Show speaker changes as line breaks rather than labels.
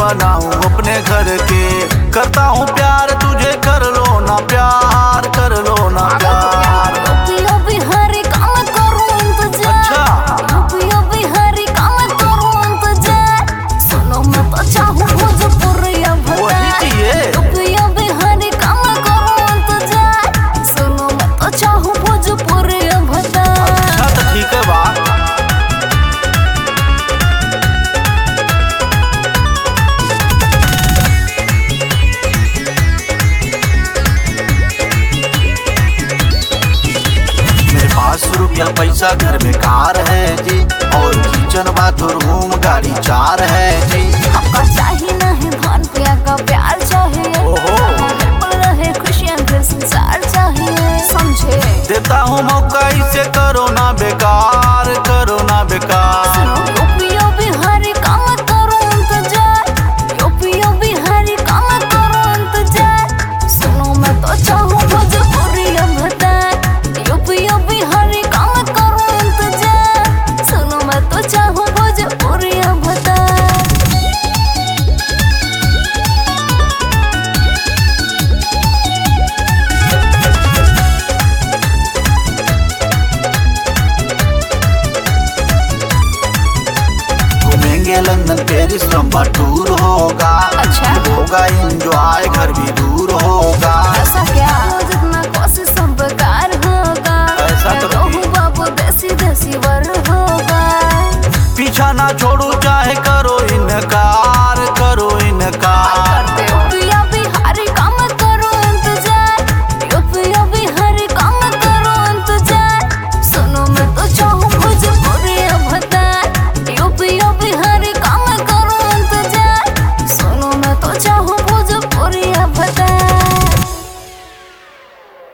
बनाऊं अपने घर के। करता हूँ प्यार तुझे, कर लो ना प्यार, कर लो ना प्यार।
बिहारी काम करूं इंतजार।
अच्छा
बिहारी काम करूं इंतजार। सुनो मैं तो चाहूं भोजपुरिया
वही चाहिए।
बिहारी काम करूं इंतजार। सुनो मैं तो चाहूं भोजपुरिया भता।
अच्छा तो ठीक है बा। रुपया पैसा घर में कार है जी, और किचन बाथरूम गाड़ी 4 है जी।
हमका चाहिए नहीं धन पिया का प्यार चाहिए।
ओहो
रहे खुशियां फिर संसार चाहिए, समझे।
देता हूँ मौका